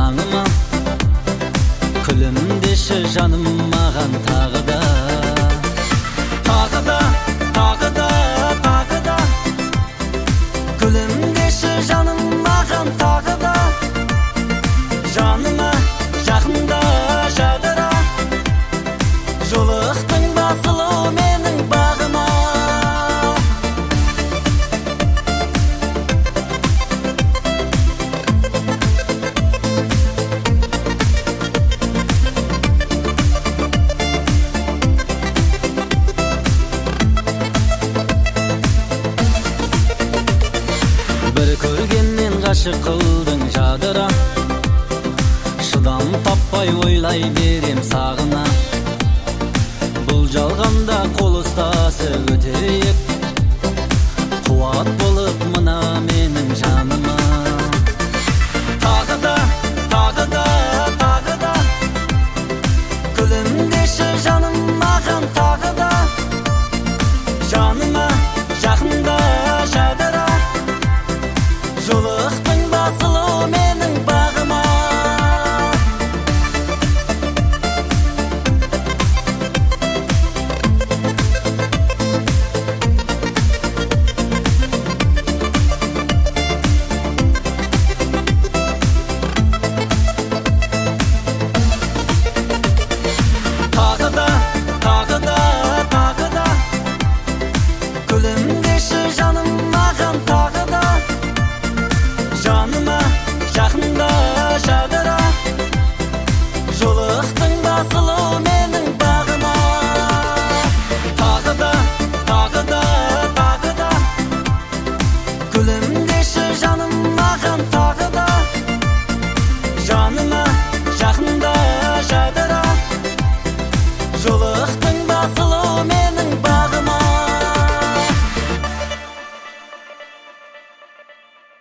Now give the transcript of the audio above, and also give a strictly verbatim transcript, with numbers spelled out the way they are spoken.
жаңыма, күлімдеші жаным маған тағы да, тағы да, тағы да, тағы да, күлімдеші жаным маған тағы да, жаныма жақында жадыра, жолықтың басылу менің бағыма. Бір көргеннен ғашық қылдың жадыра, шыдам таппай ойлай берем сағына. Бұл жалғанда қол ұстасы өтейік, қуат болып мына менің жаныма. Тағы да, тағы да, тағы да, күлімдеші жаным маған тағы да, жаныма жақында жадыра, жолықтың басылу менің бағыма. Тағы да, тағы да, тағы да, күлімдеші жаным маған тағы да, жаныма жақында жадыра, жолықтың басылу менің бағыма. Тағы да, тағы да, тағы да, күлімдеші жаным маған тағы да, жаныма жақында жадыра, жолықтың басылу